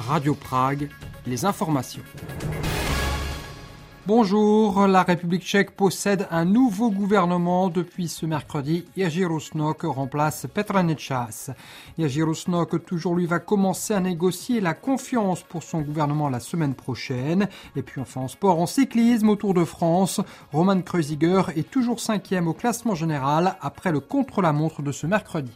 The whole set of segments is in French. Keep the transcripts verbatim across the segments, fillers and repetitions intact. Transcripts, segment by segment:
Radio Prague, les informations. Bonjour, la République tchèque possède un nouveau gouvernement depuis ce mercredi. Jerzy Rusnok remplace Petra Nečas. Jerzy Rusnok, toujours lui, va commencer à négocier la confiance pour son gouvernement la semaine prochaine. Et puis enfin en sport, en cyclisme, au Tour de France, Roman Kreuziger est toujours cinquième au classement général après le contre-la-montre de ce mercredi.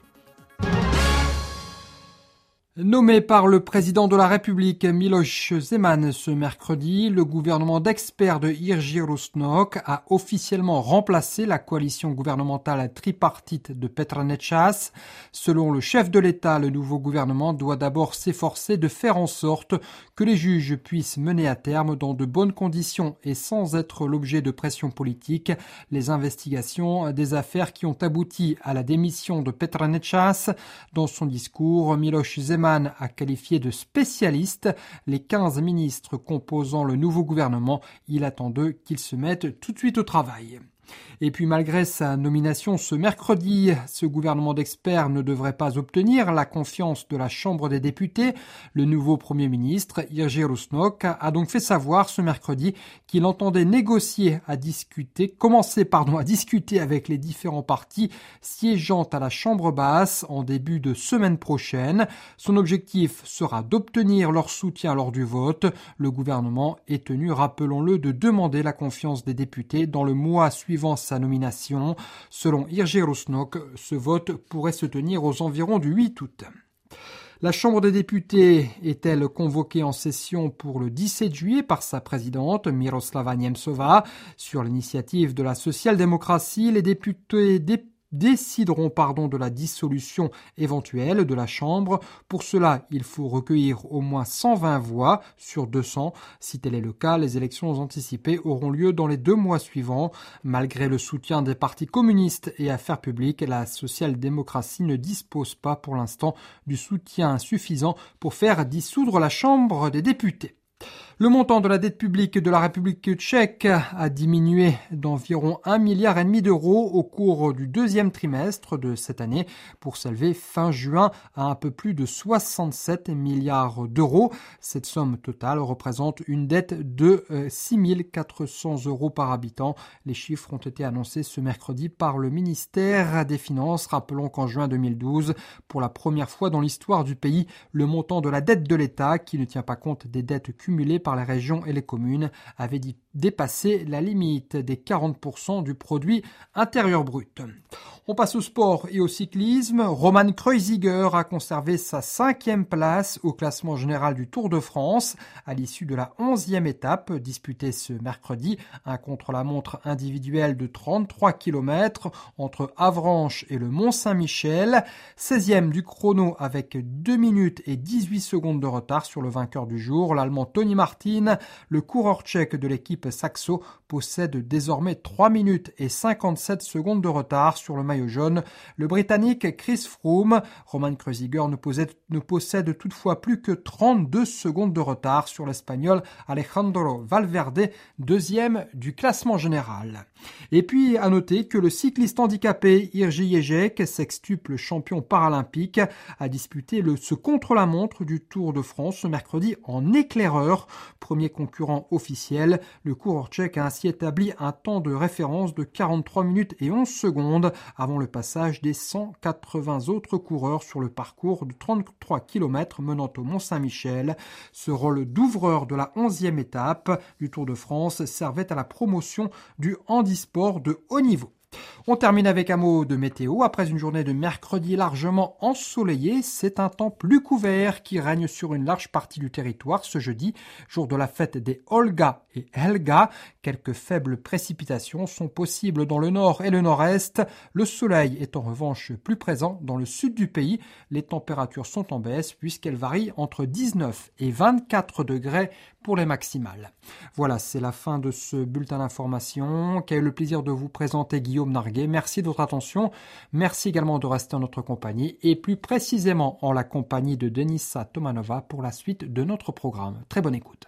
Nommé par le président de la République Miloš Zeman ce mercredi, le gouvernement d'experts de Jerzy Rusnok a officiellement remplacé la coalition gouvernementale tripartite de Petra Nečas. Selon le chef de l'État, le nouveau gouvernement doit d'abord s'efforcer de faire en sorte que les juges puissent mener à terme dans de bonnes conditions et sans être l'objet de pression politique les investigations des affaires qui ont abouti à la démission de Petra Nečas. Dans son discours, Miloš Zeman a qualifié de spécialistes les quinze ministres composant le nouveau gouvernement. Il attend d'eux qu'ils se mettent tout de suite au travail. Et puis malgré sa nomination ce mercredi, ce gouvernement d'experts ne devrait pas obtenir la confiance de la Chambre des députés. Le nouveau Premier ministre, Jerzy Rusnok, a donc fait savoir ce mercredi qu'il entendait négocier, à discuter, commencer pardon, à discuter avec les différents partis siégeant à la Chambre basse en début de semaine prochaine. Son objectif sera d'obtenir leur soutien lors du vote. Le gouvernement est tenu, rappelons-le, de demander la confiance des députés dans le mois suivant sa nomination. Selon Jerzy Rusnok, ce vote pourrait se tenir aux environs du huit août. La Chambre des députés est-elle convoquée en session pour le dix-sept juillet par sa présidente, Miroslava Němcová. Sur l'initiative de la social-démocratie, les députés dé- décideront pardon, de la dissolution éventuelle de la Chambre. Pour cela, il faut recueillir au moins cent vingt voix sur deux cents. Si tel est le cas, les élections anticipées auront lieu dans les deux mois suivants. Malgré le soutien des partis communistes et affaires publiques, la social-démocratie ne dispose pas pour l'instant du soutien suffisant pour faire dissoudre la Chambre des députés. Le montant de la dette publique de la République tchèque a diminué d'environ un milliard et demi d'euros au cours du deuxième trimestre de cette année pour s'élever fin juin à un peu plus de soixante-sept milliards d'euros. Cette somme totale représente une dette de six mille quatre cents euros par habitant. Les chiffres ont été annoncés ce mercredi par le ministère des Finances. Rappelons qu'en juin deux mille douze, pour la première fois dans l'histoire du pays, le montant de la dette de l'État, qui ne tient pas compte des dettes cumulées par les régions et les communes, avait dépassé la limite des quarante pour cent du produit intérieur brut. On passe au sport et au cyclisme. Roman Kreuziger a conservé sa cinquième place au classement général du Tour de France à l'issue de la onzième étape disputée ce mercredi. Un contre-la-montre individuel de trente-trois kilomètres entre Avranches et le Mont-Saint-Michel. seizième du chrono avec deux minutes et dix-huit secondes de retard sur le vainqueur du jour, l'Allemand Tony Martin. Le coureur tchèque de l'équipe Saxo possède désormais trois minutes et cinquante-sept secondes de retard sur le maillot jaune. Le Britannique Chris Froome, Roman Kreuziger ne possède, ne possède toutefois plus que trente-deux secondes de retard sur l'Espagnol Alejandro Valverde, deuxième du classement général. Et puis à noter que le cycliste handicapé Jiří Ježek, sextuple champion paralympique, a disputé le, ce contre-la-montre du Tour de France ce mercredi en éclaireur. Premier concurrent officiel, le coureur tchèque a ainsi établi un temps de référence de quarante-trois minutes et onze secondes avant le passage des cent quatre-vingts autres coureurs sur le parcours de trente-trois kilomètres menant au Mont-Saint-Michel. Ce rôle d'ouvreur de la onzième étape du Tour de France servait à la promotion du handisport de haut niveau. On termine avec un mot de météo. Après une journée de mercredi largement ensoleillée, c'est un temps plus couvert qui règne sur une large partie du territoire ce jeudi, jour de la fête des Olga et Helga. Quelques faibles précipitations sont possibles dans le nord et le nord-est. Le soleil est en revanche plus présent dans le sud du pays. Les températures sont en baisse puisqu'elles varient entre dix-neuf et vingt-quatre degrés pour les maximales. Voilà, c'est la fin de ce bulletin d'information qu'a eu le plaisir de vous présenter Guillaume Narguet. Merci de votre attention. Merci également de rester en notre compagnie et plus précisément en la compagnie de Denisa Tomanova pour la suite de notre programme. Très bonne écoute.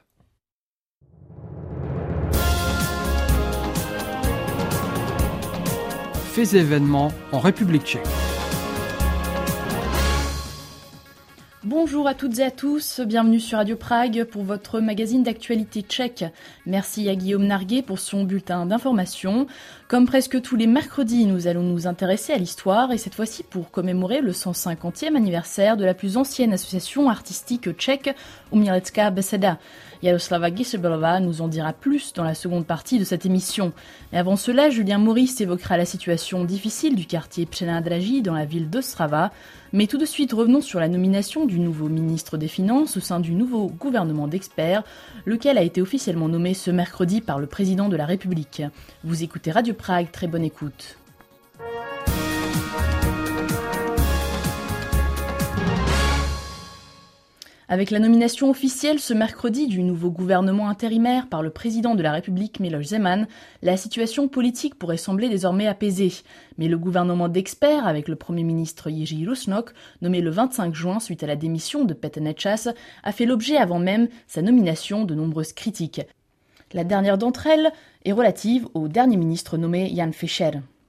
Faits et événements en République tchèque. Bonjour à toutes et à tous, bienvenue sur Radio Prague pour votre magazine d'actualité tchèque. Merci à Guillaume Narguet pour son bulletin d'information. Comme presque tous les mercredis, nous allons nous intéresser à l'histoire et cette fois-ci pour commémorer le cent cinquantième anniversaire de la plus ancienne association artistique tchèque, Umělecká beseda. Jaroslava Gysebelova nous en dira plus dans la seconde partie de cette émission. Mais avant cela, Julien Maurice évoquera la situation difficile du quartier Přenádraží dans la ville d'Ostrava. Mais tout de suite, revenons sur la nomination du nouveau ministre des Finances au sein du nouveau gouvernement d'experts, lequel a été officiellement nommé ce mercredi par le président de la République. Vous écoutez Radio Prague, très bonne écoute. Avec la nomination officielle ce mercredi du nouveau gouvernement intérimaire par le président de la République Miloš Zeman, la situation politique pourrait sembler désormais apaisée. Mais le gouvernement d'experts, avec le premier ministre Jiří Rusnok, nommé le vingt-cinq juin suite à la démission de Petr Nečas, a fait l'objet avant même sa nomination de nombreuses critiques. La dernière d'entre elles est relative au dernier ministre nommé Jan Fischer.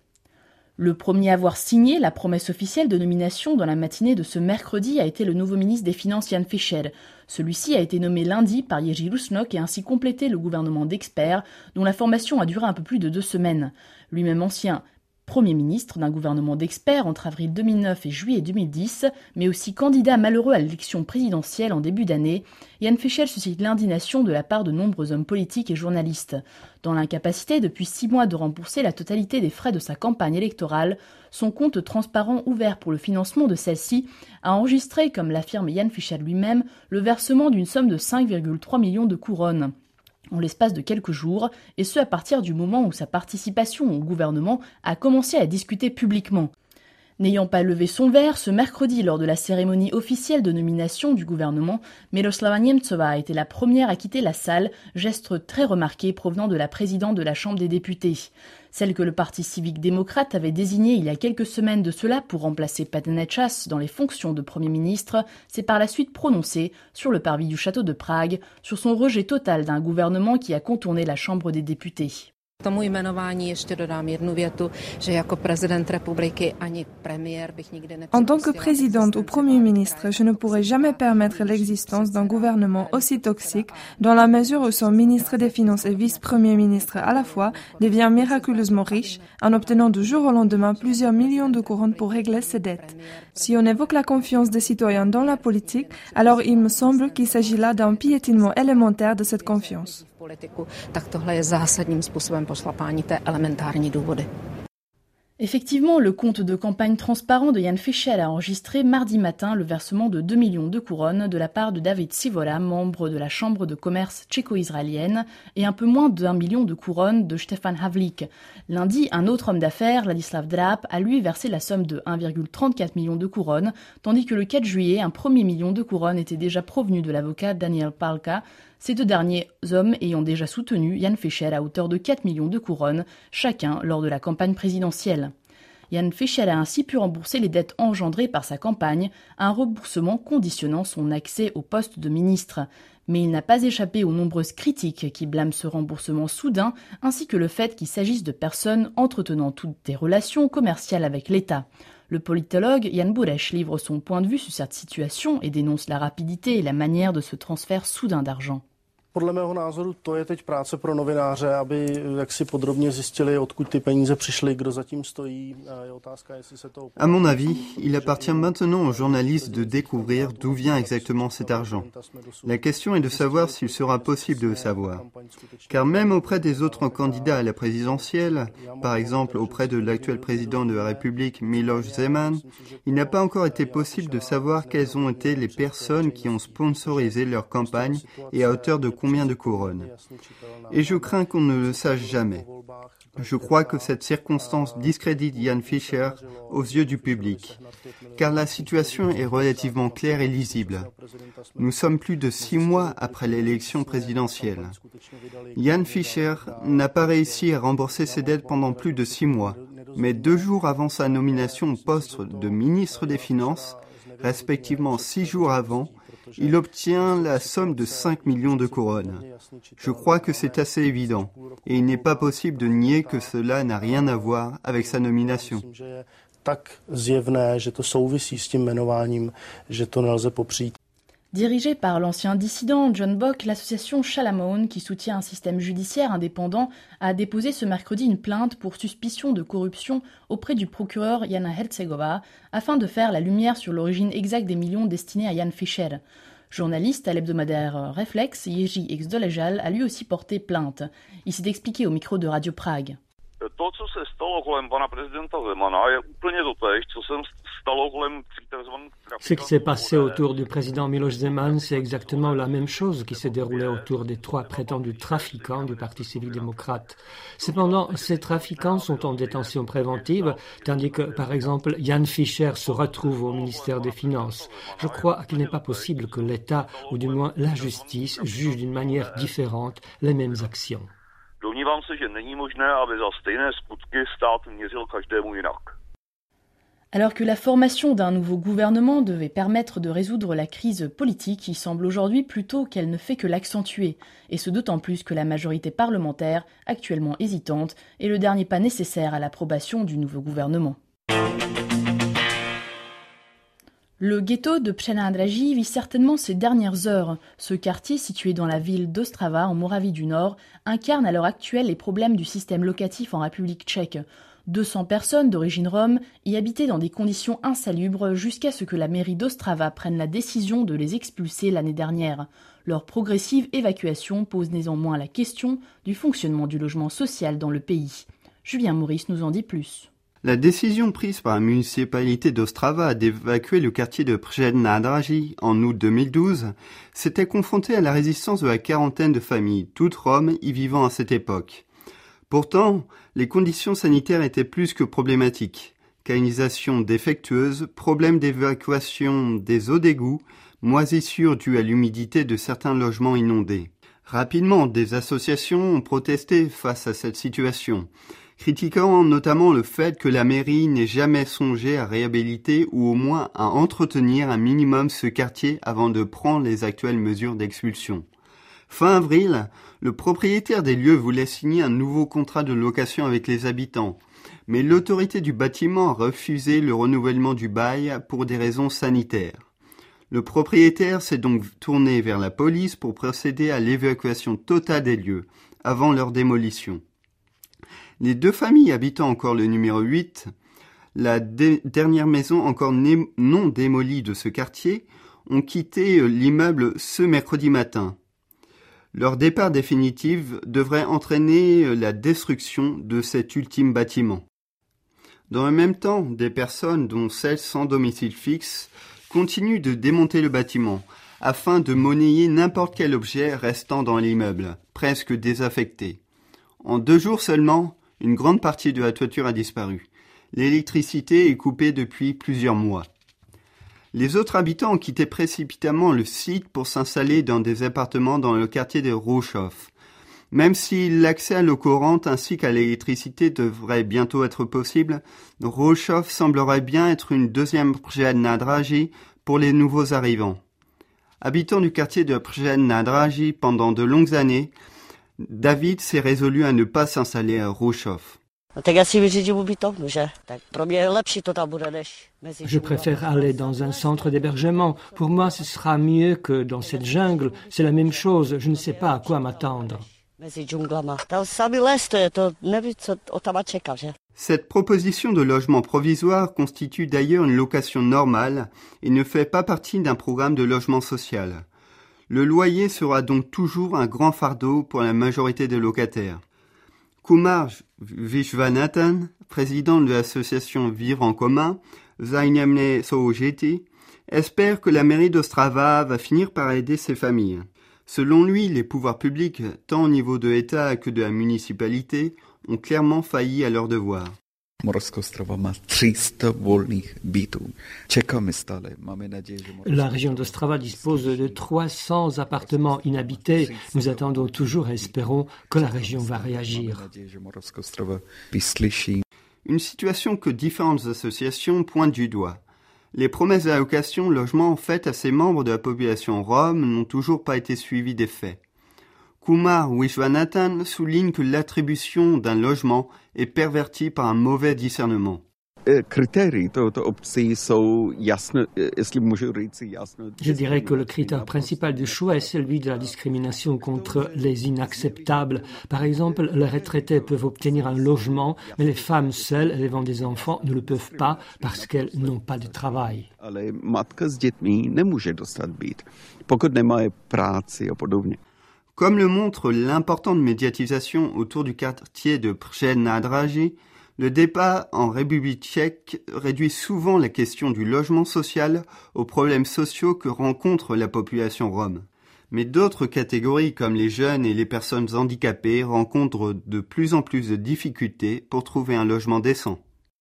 Le premier à avoir signé la promesse officielle de nomination dans la matinée de ce mercredi a été le nouveau ministre des Finances Jan Fischer. Celui-ci a été nommé lundi par Jiří Rusnok et ainsi complété le gouvernement d'experts dont la formation a duré un peu plus de deux semaines. Lui-même ancien Premier ministre d'un gouvernement d'experts entre avril deux mille neuf et juillet deux mille dix, mais aussi candidat malheureux à l'élection présidentielle en début d'année, Jan Fischer suscite l'indignation de la part de nombreux hommes politiques et journalistes. Dans l'incapacité depuis six mois de rembourser la totalité des frais de sa campagne électorale, son compte transparent ouvert pour le financement de celle-ci a enregistré, comme l'affirme Jan Fischer lui-même, le versement d'une somme de cinq virgule trois millions de couronnes. En l'espace de quelques jours, et ce à partir du moment où sa participation au gouvernement a commencé à discuter publiquement. N'ayant pas levé son verre, ce mercredi lors de la cérémonie officielle de nomination du gouvernement, Miroslava Němcová a été la première à quitter la salle, geste très remarqué provenant de la présidente de la Chambre des députés. Celle que le Parti civique-démocrate avait désignée il y a quelques semaines de cela pour remplacer Petr Nečas dans les fonctions de Premier ministre, s'est par la suite prononcée sur le parvis du château de Prague, sur son rejet total d'un gouvernement qui a contourné la Chambre des députés. Tomu jmenování ještě dodám jednu větu, že jako prezident republiky ani premiér bych nikdy nepřipustila. En tant que présidente ou premier ministre, je ne pourrais jamais permettre l'existence d'un gouvernement aussi toxique dans la mesure où son ministre des Finances et vice-premier ministre à la fois devient miraculeusement riche en obtenant du jour au lendemain plusieurs millions de couronnes pour régler ses dettes. Si on évoque la confiance des citoyens dans la politique, alors il me semble qu'il s'agit là d'un piétinement élémentaire de cette confiance. Tak tohle je zásadním způsobem pošlapání té elementární důvody. Effectivement, le compte de campagne transparent de Jan Fischer a enregistré mardi matin le versement de deux millions de couronnes de la part de David Sivola, membre de la Chambre de commerce tchéco-israélienne, et un peu moins d'un million de couronnes de Stefan Havlík. Lundi, un autre homme d'affaires, Ladislav Dráp, a lui versé la somme de un virgule trente-quatre million de couronnes, tandis que le quatre juillet, un premier million de couronnes était déjà provenu de l'avocat Daniel Palka, ces deux derniers hommes ayant déjà soutenu Jan Fischer à hauteur de quatre millions de couronnes, chacun lors de la campagne présidentielle. Jan Fischer a ainsi pu rembourser les dettes engendrées par sa campagne, un remboursement conditionnant son accès au poste de ministre. Mais il n'a pas échappé aux nombreuses critiques qui blâment ce remboursement soudain, ainsi que le fait qu'il s'agisse de personnes entretenant toutes des relations commerciales avec l'État. Le politologue Jan Bureš livre son point de vue sur cette situation et dénonce la rapidité et la manière de ce transfert soudain d'argent. Podle mého názoru to je teď práce pro novináře, aby jaksi podrobně zjistili, odkud ty peníze přišly, kdo za tím stojí. Je otázka, jestli se to... À mon avis, il appartient maintenant aux journalistes de découvrir d'où vient exactement cet argent. La question est de savoir s'il sera possible de le savoir. Car même auprès des autres candidats à la présidentielle, par exemple auprès de l'actuel président de la République Miloš Zeman, il n'a pas encore été possible de savoir quelles ont été les personnes qui ont sponsorisé leur campagne et à hauteur de combien de couronnes. Et je crains qu'on ne le sache jamais. Je crois que cette circonstance discrédite Jan Fischer aux yeux du public, car la situation est relativement claire et lisible. Nous sommes plus de six mois après l'élection présidentielle. Jan Fischer n'a pas réussi à rembourser ses dettes pendant plus de six mois, mais deux jours avant sa nomination au poste de ministre des Finances, respectivement six jours avant, il obtient la somme de cinq millions de couronnes. Je crois que c'est assez évident, et il n'est pas possible de nier que cela n'a rien à voir avec sa nomination. tak zjevné, že to souvisí s tím jmenováním, že to nelze popřít. Dirigée par l'ancien dissident John Bock, l'association Shalamon, qui soutient un système judiciaire indépendant, a déposé ce mercredi une plainte pour suspicion de corruption auprès du procureur Jana Hercegova, afin de faire la lumière sur l'origine exacte des millions destinés à Jan Fischer. Journaliste à l'hebdomadaire Reflex, Jiří X. Dolejal a lui aussi porté plainte. Il s'est expliqué au micro de Radio Prague. To, co se stalo kolem pana prezidenta Zemana, je úplně totéž, co se stalo kolem takzvaných trafikantů. Ce qui s'est passé autour du président Miloš Zeman, c'est exactement la même chose qui s'est déroulée autour des trois prétendus trafiquants du Parti civique démocrate. Cependant, ces trafiquants sont en détention préventive, tandis que, par exemple, Jan Fischer se retrouve au ministère des Finances. Je crois qu'il n'est pas possible que l'État, ou du moins la justice, juge d'une manière différente les mêmes actions. Domnívám se, že není možné, aby za stejné skutky stát měřil každému jinak. Alors que la formation d'un nouveau gouvernement devait permettre de résoudre la crise politique, il semble aujourd'hui plutôt qu'elle ne fait que l'accentuer, et ce d'autant plus que la majorité parlementaire, actuellement hésitante, est le dernier pas nécessaire à l'approbation du nouveau gouvernement. Le ghetto de Přenádraží vit certainement ses dernières heures. Ce quartier, situé dans la ville d'Ostrava, en Moravie du Nord, incarne à l'heure actuelle les problèmes du système locatif en République tchèque. deux cents personnes d'origine rome y habitaient dans des conditions insalubres jusqu'à ce que la mairie d'Ostrava prenne la décision de les expulser l'année dernière. Leur progressive évacuation pose néanmoins la question du fonctionnement du logement social dans le pays. Julien Maurice nous en dit plus. La décision prise par la municipalité d'Ostrava d'évacuer le quartier de Přenádraží en août deux mille douze s'était confrontée à la résistance de la quarantaine de familles, toutes roms y vivant à cette époque. Pourtant, les conditions sanitaires étaient plus que problématiques. Canalisation défectueuse, problème d'évacuation des eaux d'égout, moisissures dues à l'humidité de certains logements inondés. Rapidement, des associations ont protesté face à cette situation, critiquant notamment le fait que la mairie n'ait jamais songé à réhabiliter ou au moins à entretenir un minimum ce quartier avant de prendre les actuelles mesures d'expulsion. Fin avril, le propriétaire des lieux voulait signer un nouveau contrat de location avec les habitants, mais l'autorité du bâtiment a refusé le renouvellement du bail pour des raisons sanitaires. Le propriétaire s'est donc tourné vers la police pour procéder à l'évacuation totale des lieux, avant leur démolition. Les deux familles habitant encore le numéro huit, la dé- dernière maison encore né- non démolie de ce quartier, ont quitté l'immeuble ce mercredi matin. Leur départ définitif devrait entraîner la destruction de cet ultime bâtiment. Dans le même temps, des personnes, dont celles sans domicile fixe, continuent de démonter le bâtiment afin de monnayer n'importe quel objet restant dans l'immeuble, presque désaffecté. En deux jours seulement, une grande partie de la toiture a disparu. L'électricité est coupée depuis plusieurs mois. Les autres habitants ont quitté précipitamment le site pour s'installer dans des appartements dans le quartier de Rouchov. Même si l'accès à l'eau courante ainsi qu'à l'électricité devrait bientôt être possible, Rouchov semblerait bien être une deuxième Přenádraží pour les nouveaux arrivants. Habitant du quartier de Přenádraží pendant de longues années, David s'est résolu à ne pas s'installer à Rouchov. Je préfère aller dans un centre d'hébergement. Pour moi, ce sera mieux que dans cette jungle. C'est la même chose. Je ne sais pas à quoi m'attendre. Cette proposition de logement provisoire constitue d'ailleurs une location normale et ne fait pas partie d'un programme de logement social. Le loyer sera donc toujours un grand fardeau pour la majorité des locataires. Kumar Vishwanathan, président de l'association Vivre en commun, Vzájemné soužití, espère que la mairie d'Ostrava va finir par aider ces familles. Selon lui, les pouvoirs publics, tant au niveau de l'État que de la municipalité, ont clairement failli à leur devoir. La région d'Ostrava dispose de trois cents appartements inhabités. Nous attendons toujours et espérons que la région va réagir. Une situation que différentes associations pointent du doigt. Les promesses d'allocation logement faites à ces membres de la population rome n'ont toujours pas été suivies des faits. Kumar Vishwanathan souligne que l'attribution d'un logement est pervertie par un mauvais discernement. Je dirais que le critère principal du choix est celui de la discrimination contre les inacceptables. Par exemple, les retraités peuvent obtenir un logement, mais les femmes seules élevant des enfants ne le peuvent pas parce qu'elles n'ont pas de travail. Comme le montre l'importante médiatisation autour du quartier de Przenadraží, le débat en République tchèque réduit souvent la question du logement social aux problèmes sociaux que rencontre la population rome. Mais d'autres catégories comme les jeunes et les personnes handicapées rencontrent de plus en plus de difficultés pour trouver un logement décent.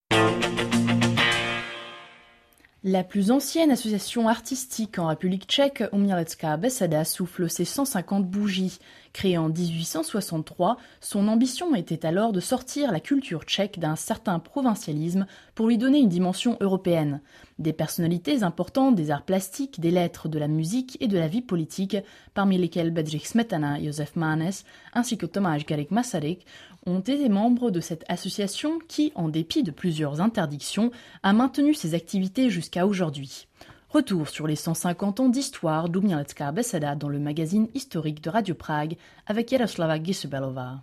La plus ancienne association artistique en République tchèque, Umělecká beseda, souffle ses cent cinquante bougies. Créée en dix-huit cent soixante-trois, son ambition était alors de sortir la culture tchèque d'un certain provincialisme pour lui donner une dimension européenne. Des personnalités importantes des arts plastiques, des lettres, de la musique et de la vie politique, parmi lesquelles Bedřich Smetana, Josef Mánes ainsi que Tomáš Garrigue-Masaryk, ont été membres de cette association qui, en dépit de plusieurs interdictions, a maintenu ses activités jusqu'à aujourd'hui. Retour sur les cent cinquante ans d'histoire d'Umělecká beseda dans le magazine historique de Radio Prague avec Jaroslava Gisubelová.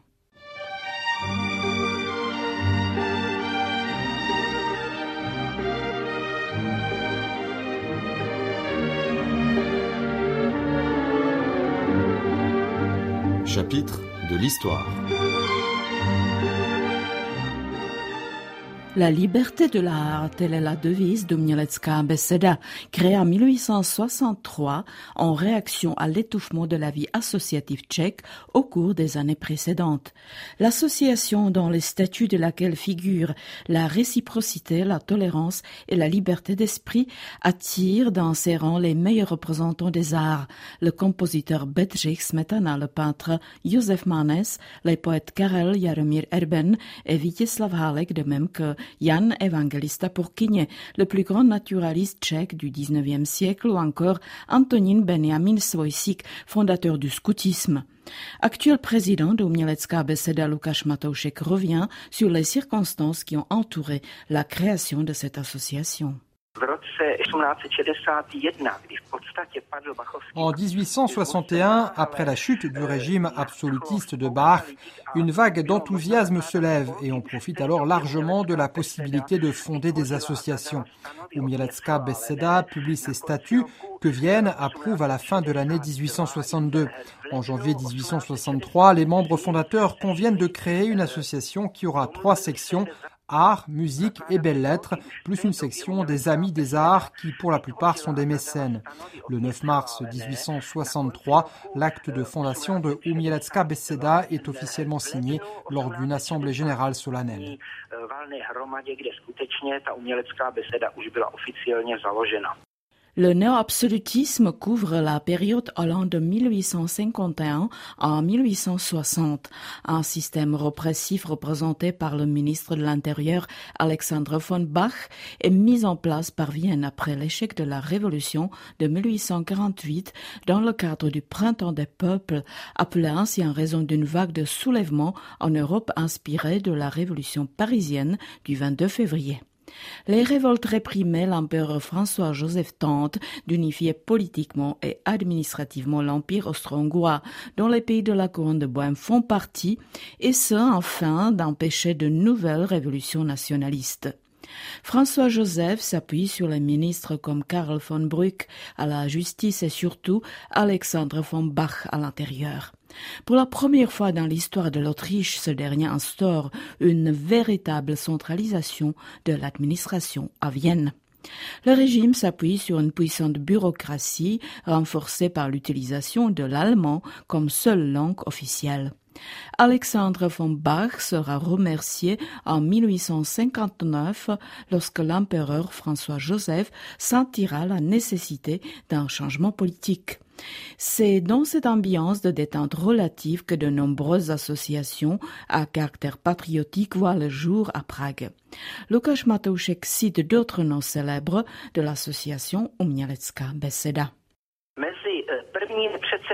Chapitre de l'histoire. La liberté de l'art, telle est la devise d'Umělecká beseda, créée en mille huit cent soixante-trois en réaction à l'étouffement de la vie associative tchèque au cours des années précédentes. L'association dans les statuts de laquelle figurent la réciprocité, la tolérance et la liberté d'esprit attire dans ses rangs les meilleurs représentants des arts, le compositeur Bedřich Smetana, le peintre Josef Mánes, les poètes Karel Jaromír Erben et Vítězslav Hálek, de même que Jan Evangelista Purkyně, le plus grand naturaliste tchèque du dix-neuvième siècle, ou encore Antonín Benjamin Svojsík, fondateur du scoutisme. Actuel président de Umělecká beseda Lukáš Matoušek revient sur les circonstances qui ont entouré la création de cette association. En dix-huit cent soixante et un, après la chute du régime absolutiste de Bach, une vague d'enthousiasme se lève et on profite alors largement de la possibilité de fonder des associations. Umělecká beseda publie ses statuts que Vienne approuve à la fin de l'année dix-huit cent soixante-deux. En janvier dix-huit cent soixante-trois, les membres fondateurs conviennent de créer une association qui aura trois sections: art, musique et belles-lettres, plus une section des Amis des Arts qui, pour la plupart, sont des mécènes. Le neuf mars dix-huit cent soixante-trois, l'acte de fondation de Umělecká beseda est officiellement signé lors d'une assemblée générale solennelle. Le néo-absolutisme couvre la période allant de mille huit cent cinquante et un à mille huit cent soixante. Un système répressif représenté par le ministre de l'Intérieur Alexandre von Bach est mis en place par Vienne après l'échec de la Révolution de mille huit cent quarante-huit dans le cadre du Printemps des peuples, appelé ainsi en raison d'une vague de soulèvement en Europe inspirée de la Révolution parisienne du vingt-deux février. Les révoltes réprimaient l'empereur François-Joseph tente d'unifier politiquement et administrativement l'empire austro-hongrois, dont les pays de la couronne de Bohême font partie, et ce, afin d'empêcher de nouvelles révolutions nationalistes. François-Joseph s'appuie sur les ministres comme Karl von Brück à la justice et surtout Alexandre von Bach à l'intérieur. Pour la première fois dans l'histoire de l'Autriche, ce dernier instaure une véritable centralisation de l'administration à Vienne. Le régime s'appuie sur une puissante bureaucratie renforcée par l'utilisation de l'allemand comme seule langue officielle. Alexandre von Bach sera remercié en mille huit cent cinquante-neuf lorsque l'empereur François-Joseph sentira la nécessité d'un changement politique. C'est dans cette ambiance de détente relative que de nombreuses associations à caractère patriotique voient le jour à Prague. Lukáš Matoušek cite d'autres noms célèbres de l'association Umělecká beseda.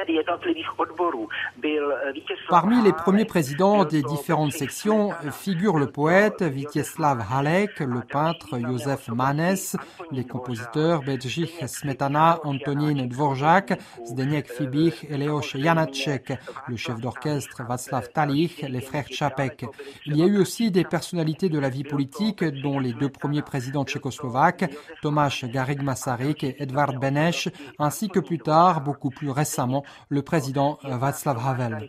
Parmi les premiers présidents des différentes sections figurent le poète Vítězslav Halek, le peintre Josef Manes, les compositeurs Bedřich Smetana, Antonín Dvořák, Zdeněk Fibich et Leoš Janáček, le chef d'orchestre Václav Talich, les frères Čapek. Il y a eu aussi des personnalités de la vie politique, dont les deux premiers présidents tchécoslovaques, Tomáš Garrigue-Masaryk et Edvard Beneš, ainsi que plus tard, beaucoup plus récemment, le président Václav Havel.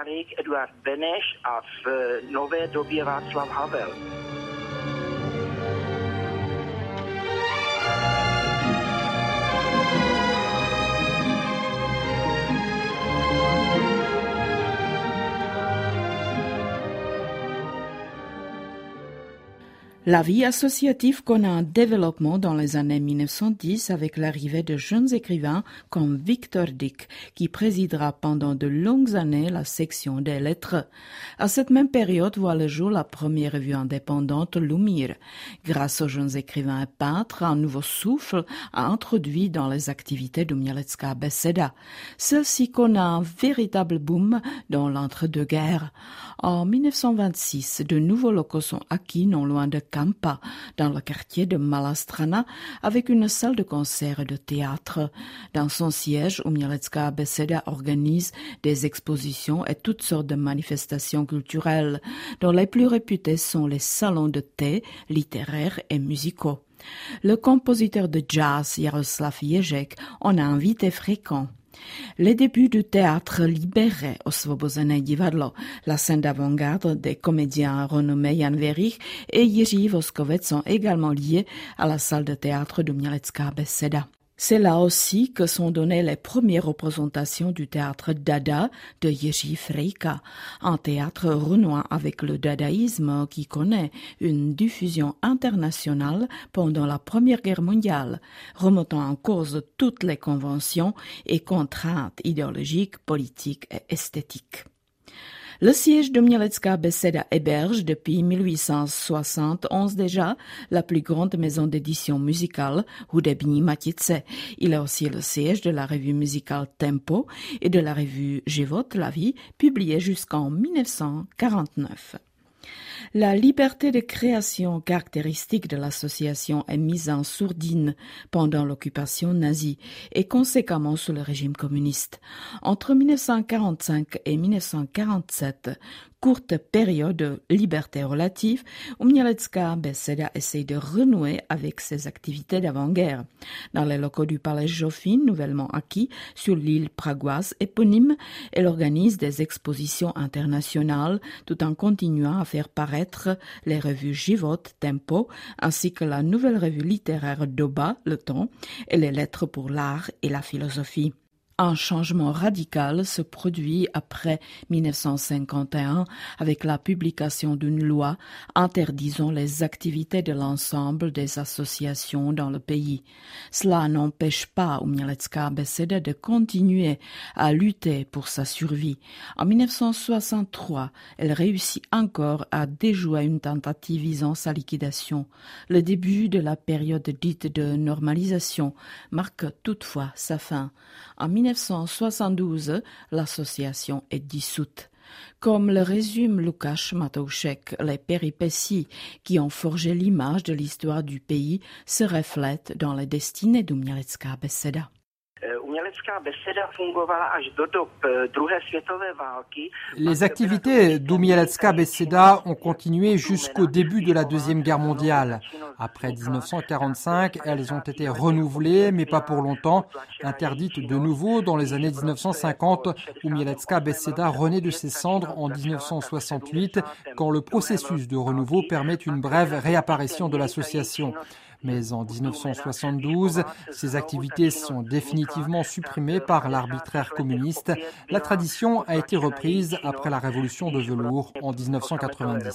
La vie associative connaît un développement dans les années mille neuf cent dix avec l'arrivée de jeunes écrivains comme Victor Dick, qui présidera pendant de longues années la section des lettres. À cette même période voit le jour la première revue indépendante Lumír. Grâce aux jeunes écrivains et peintres, un nouveau souffle a introduit dans les activités d'Umělecká beseda. Celle-ci connaît un véritable boom dans l'entre-deux-guerres. En mille neuf cent vingt-six, de nouveaux locaux sont acquis non loin de Kampa, dans le quartier de Malá Strana, avec une salle de concert et de théâtre. Dans son siège, Umělecká beseda organise des expositions et toutes sortes de manifestations culturelles, dont les plus réputées sont les salons de thé, littéraires et musicaux. Le compositeur de jazz Jaroslav Ježek en a invité fréquent. Les débuts du théâtre libéré Osvobozené divadlo, la scène d'avant-garde des comédiens renommés Jan Werich et Jiří Voskovec sont également liés à la salle de théâtre d'Umělecká beseda. C'est là aussi que sont données les premières représentations du théâtre Dada de Jiří Frejka, un théâtre renouant avec le dadaïsme qui connaît une diffusion internationale pendant la Première Guerre mondiale, remettant en cause toutes les conventions et contraintes idéologiques, politiques et esthétiques. Le siège d'Umělecká beseda héberge depuis mille huit cent soixante et onze déjà la plus grande maison d'édition musicale, Hudební Matice. Il est aussi le siège de la revue musicale Tempo et de la revue Život, la vie, publiée jusqu'en mille neuf cent quarante-neuf. La liberté de création caractéristique de l'association est mise en sourdine pendant l'occupation nazie et conséquemment sous le régime communiste. Entre mille neuf cent quarante-cinq et mille neuf cent quarante-sept, courte période de liberté relative, Umělecká beseda essaye de renouer avec ses activités d'avant-guerre. Dans les locaux du palais Joffin, nouvellement acquis sur l'île pragoise éponyme, elle organise des expositions internationales tout en continuant à faire paraître les revues Život, Tempo, ainsi que la nouvelle revue littéraire Doba, Le Temps, et les lettres pour l'art et la philosophie. Un changement radical se produit après mille neuf cent cinquante et un avec la publication d'une loi interdisant les activités de l'ensemble des associations dans le pays. Cela n'empêche pas Umělecká beseda de continuer à lutter pour sa survie. En mille neuf cent soixante-trois, elle réussit encore à déjouer une tentative visant sa liquidation. Le début de la période dite de normalisation marque toutefois sa fin. En mille neuf cent soixante-douze, l'association est dissoute. Comme le résume Lukáš Matoušek, les péripéties qui ont forgé l'image de l'histoire du pays se reflètent dans les destinées d'Umělecká beseda. Les activités d'Umělecká beseda ont continué jusqu'au début de la Deuxième Guerre mondiale. Après dix-neuf cent quarante-cinq, elles ont été renouvelées, mais pas pour longtemps. Interdites de nouveau dans les années dix-neuf cent cinquante, Umělecká beseda renaît de ses cendres en dix-neuf cent soixante-huit, quand le processus de renouveau permet une brève réapparition de l'association. Mais en dix-neuf cent soixante-douze, ces activités sont définitivement supprimées par l'arbitraire communiste. La tradition a été reprise après la révolution de velours en dix-neuf cent quatre-vingt-dix.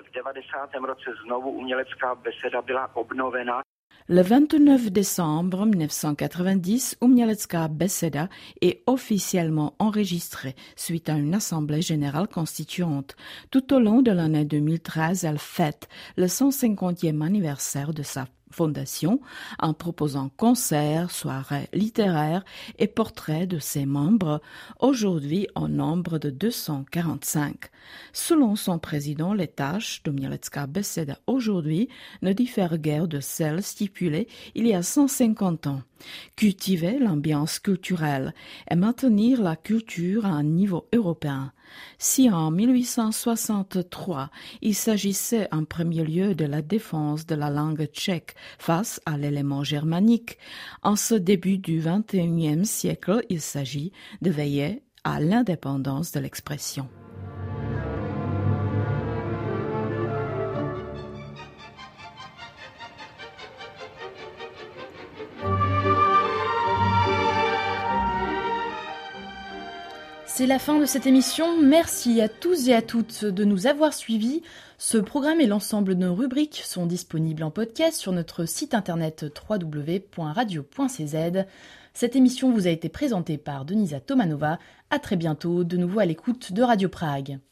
Le vingt-neuf décembre mille neuf cent quatre-vingt-dix, Umělecká beseda est officiellement enregistrée suite à une assemblée générale constituante. Tout au long de l'année deux mille treize, elle fête le cent cinquantième anniversaire de sa fondation en proposant concerts, soirées littéraires et portraits de ses membres, aujourd'hui au nombre de deux cent quarante-cinq. Selon son président, les tâches d'Umělecká beseda aujourd'hui ne diffèrent guère de celles stipulées il y a cent cinquante ans. Cultiver l'ambiance culturelle et maintenir la culture à un niveau européen. Si en mille huit cent soixante-trois, il s'agissait en premier lieu de la défense de la langue tchèque face à l'élément germanique, en ce début du vingt et unième siècle, il s'agit de veiller à l'indépendance de l'expression. C'est la fin de cette émission. Merci à tous et à toutes de nous avoir suivis. Ce programme et l'ensemble de nos rubriques sont disponibles en podcast sur notre site internet w w w point radio point c z. Cette émission vous a été présentée par Denisa Tomanova. À très bientôt, de nouveau à l'écoute de Radio Prague.